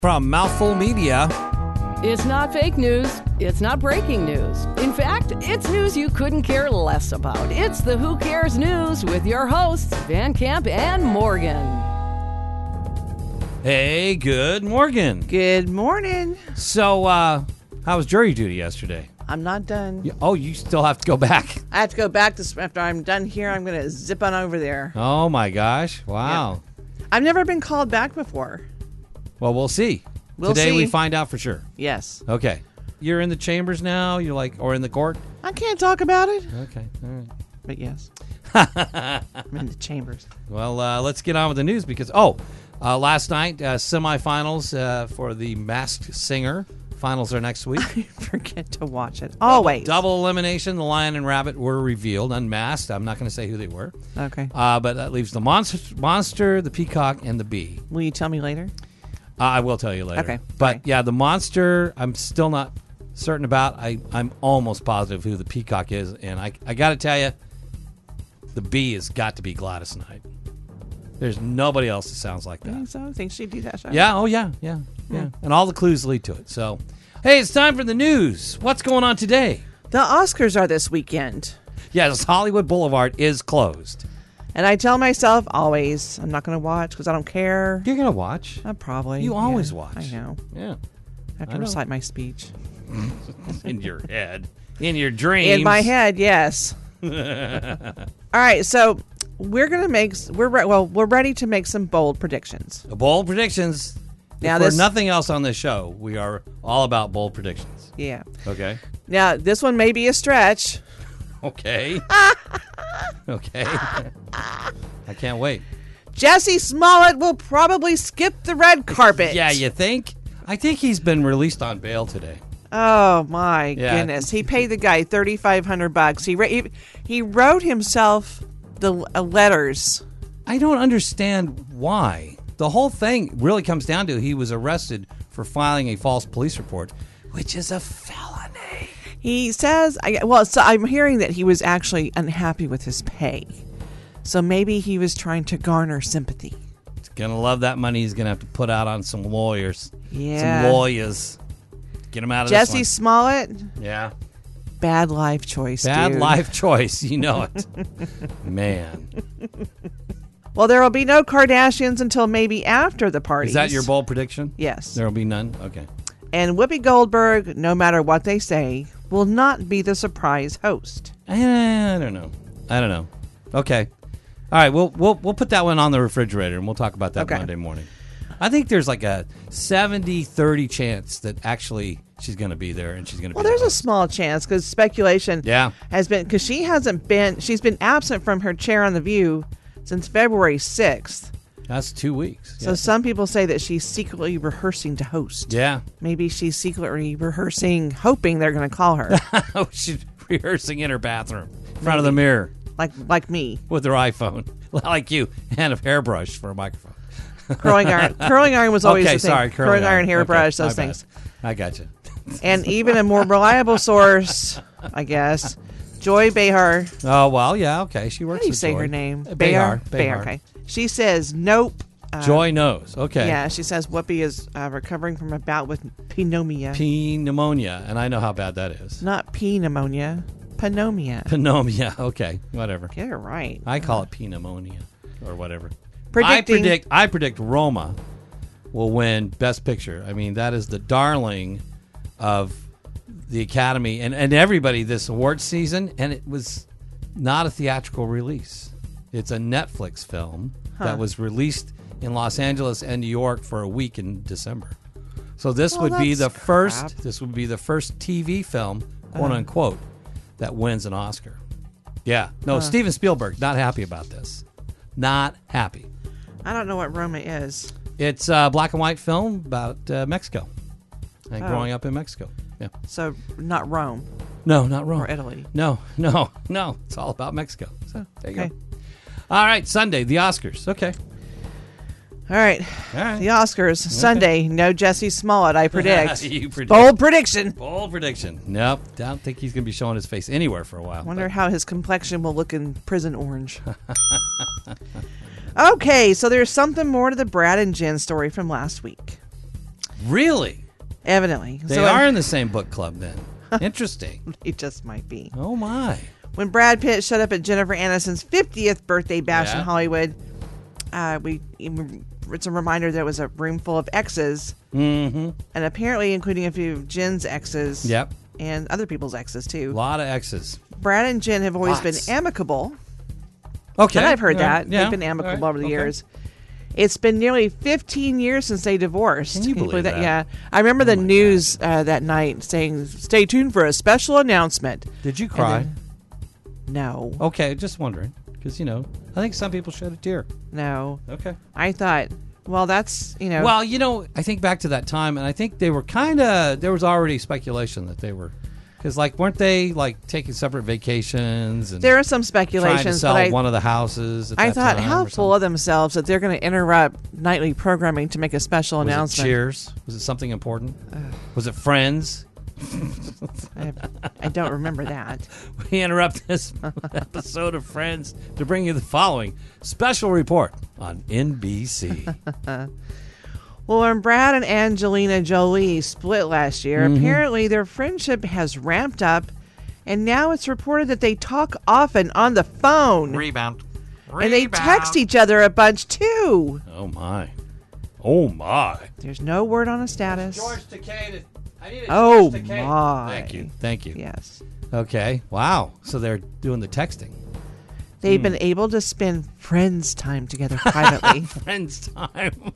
From Mouthful Media. It's not fake news. It's not breaking news. In fact, it's news you couldn't care less about. It's the Who Cares News with your hosts, Van Camp and Morgan. Hey, good morning. Good morning. So, how was jury duty yesterday? I'm not done. You still have to go back. I have to go back after I'm done here. I'm going to zip on over there. Oh, my gosh. Wow. Yeah. I've never been called back before. Well, we'll see. We'll Today see. we find out for sure. Yes. Okay. You're in the chambers now? Or in the court? I can't talk about it. Okay. All right. But yes. I'm in the chambers. Well, let's get on with the news because, last night, semifinals for the Masked Singer. Finals are next week. I forget to watch it. Always. Double elimination. The Lion and Rabbit were revealed, unmasked. I'm not going to say who they were. Okay. But that leaves the monster, the peacock, and the bee. Will you tell me later? I will tell you later. Okay. But Okay. yeah, the monster, I'm still not certain about. I'm almost positive who the peacock is. And I got to tell you, the bee has got to be Gladys Knight. There's nobody else that sounds like I that. think so. I think she'd do that show. Yeah. Oh, yeah. And all the clues lead to it. So, hey, it's time for the news. What's going on today? The Oscars are this weekend. Yes, Hollywood Boulevard is closed. And I tell myself always, I'm not going to watch because I don't care. You're going to watch. Probably. You always yeah, watch. I know. Yeah. I have I to know. recite my speech. In your head. In your dreams. In my head, yes. All right, so we're ready to make some bold predictions. Bold predictions. Now For this- nothing else on this show, we are all about bold predictions. Yeah. Okay. Now this one may be a stretch. Okay. Okay. I can't wait. Jesse Smollett will probably skip the red carpet. Yeah, you think? I think he's been released on bail today. Oh my Yeah. goodness! He paid the guy $3,500. He wrote himself the letters. I don't understand why. The whole thing really comes down to he was arrested for filing a false police report, which is a felony. He says, so I'm hearing that he was actually unhappy with his pay. So maybe he was trying to garner sympathy. He's going to love that money he's going to have to put out on some lawyers. Yeah. Some lawyers. Get him out of Jesse this Smollett, one. Yeah. bad life choice, Bad dude. life choice. You know it. Man. Well, there will be no Kardashians until maybe after the parties. Is that your bold prediction? Yes. There will be none? Okay. And Whoopi Goldberg, no matter what they say, will not be the surprise host. I don't know. Okay. All right, we'll put that one on the refrigerator, and we'll talk about that Okay. Monday morning. I think there's like a 70-30 chance that actually she's going to be there, and she's going to Well, be there's the a host. small chance because speculation has been, because she's been absent from her chair on The View since February 6th. That's 2 weeks. So some people say that she's secretly rehearsing to host. Yeah. Maybe she's secretly rehearsing, hoping they're going to call her. She's rehearsing in her bathroom, in front of the mirror, like me. with her iPhone, like you, and a hairbrush for a microphone. Curling iron was always Okay, the thing. sorry, curling iron, hairbrush, Okay, those my things. bad. I got you. And even a more reliable source, I guess, Joy Behar. Oh, well, yeah, okay. She works How do you with say Joy. her name? Behar. Behar, okay. She says nope. Joy knows. Okay. Yeah, she says Whoopi is recovering from a bout with pneumonia. Pneumonia, and I know how bad that is. Not pneumonia, pneumonia. Pneumonia. Okay, whatever. Get it right. I call it pneumonia or whatever. Predicting. I predict Roma will win Best Picture. I mean, that is the darling of the Academy and everybody this awards season, and it was not a theatrical release. It's a Netflix film that was released in Los Angeles and New York for a week in December. So this would be the first. This would be the first TV film, quote unquote, that wins an Oscar. Yeah. No, Steven Spielberg not happy about this. Not happy. I don't know what Roma is. It's a black and white film about Mexico and growing up in Mexico. Yeah. So not Rome No, not Rome. or Italy. No. It's all about Mexico. So there you Okay. go. All right, Sunday, the Oscars. Okay. All right. The Oscars Sunday. No Jesse Smollett. I predict. You predict. Bold prediction. Bold prediction. Nope. Don't think he's going to be showing his face anywhere for a while. Wonder how his complexion will look in prison orange. Okay, so there's something more to the Brad and Jen story from last week. Really? Evidently. They are in the same book club then. Interesting. It just might be. Oh, my. When Brad Pitt showed up at Jennifer Aniston's 50th birthday bash in Hollywood, it's a reminder there was a room full of exes. Mm-hmm. And apparently including a few of Jen's exes. Yep. And other people's exes, too. A lot of exes. Brad and Jen have always been amicable. Okay. And I've heard that. Yeah. They've been amicable over the years. It's been nearly 15 years since they divorced. Can you believe that? Yeah. I remember the news that night saying, stay tuned for a special announcement. Did you cry? No. Okay, just wondering. Because, I think some people shed a tear. No. Okay. I thought, well, that's, Well, I think back to that time, and I think they were there was already speculation that they were, because, weren't they, taking separate vacations? And there are some speculations. Trying to sell one of the houses at I that thought, time how or full of themselves that they're going to interrupt nightly programming to make a special Was announcement. it Cheers? Was it something important? Was it Friends? I don't remember that. We interrupt this episode of Friends to bring you the following special report on NBC. Well, when Brad and Angelina Jolie split last year, apparently their friendship has ramped up, and now it's reported that they talk often on the phone. Rebound. And they text each other a bunch, too. Oh, my. Oh, my. There's no word on a status. George Takei. I need a Oh, George Takei. my. Thank you. Yes. Okay. Wow. So they're doing the texting. They've been able to spend friends time together privately. Friends time.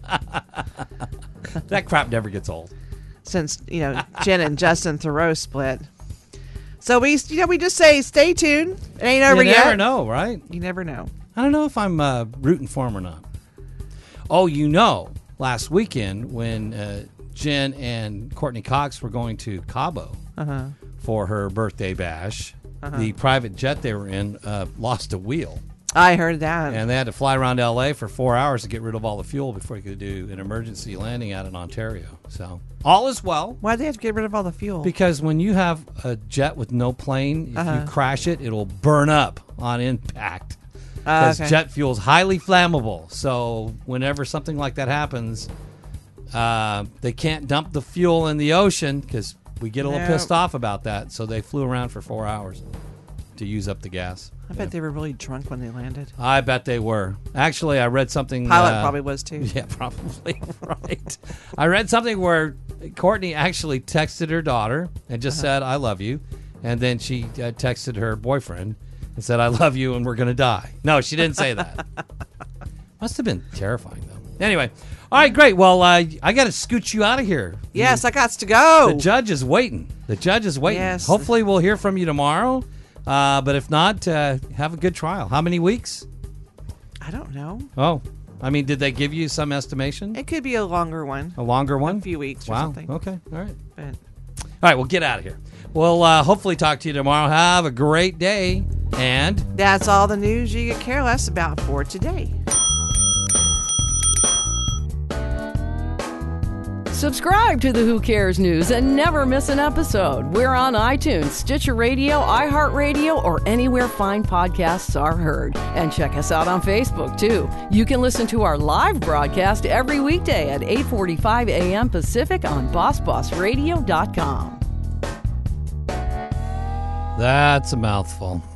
That crap never gets old. Since, Jen and Justin Theroux split. So we just say, stay tuned. It ain't over yet. You never know, right? You never know. I don't know if I'm rooting for him or not. Oh, last weekend when Jen and Courtney Cox were going to Cabo for her birthday bash, the private jet they were in lost a wheel. I heard that. And they had to fly around L.A. for 4 hours to get rid of all the fuel before they could do an emergency landing out in Ontario. So all is well. Why'd they have to get rid of all the fuel? Because when you have a jet with no plane, if you crash it, it'll burn up on impact. Because jet fuel is highly flammable. So whenever something like that happens, they can't dump the fuel in the ocean because we get a little pissed off about that. So they flew around for 4 hours to use up the gas. I bet they were really drunk when they landed. I bet they were. Actually, I read something. Pilot probably was too. Yeah, probably. Right. I read something where Courtney actually texted her daughter and just said, I love you. And then she texted her boyfriend and said, I love you and we're going to die. No, she didn't say that. Must have been terrifying, though. Anyway. All right, great. Well, I got to scoot you out of here. Yes, I got to go. The judge is waiting. Yes. Hopefully we'll hear from you tomorrow. But if not, have a good trial. How many weeks? I don't know. Oh, did they give you some estimation? It could be a longer one. A longer one? A few weeks or wow. something. Okay. All right. But. All right, well, get out of here. We'll hopefully talk to you tomorrow. Have a great day. And that's all the news you could care less about for today. Subscribe to the Who Cares News and never miss an episode. We're on iTunes, Stitcher Radio, iHeartRadio, or anywhere fine podcasts are heard. And check us out on Facebook, too. You can listen to our live broadcast every weekday at 8:45 a.m. Pacific on BossBossRadio.com. That's a mouthful.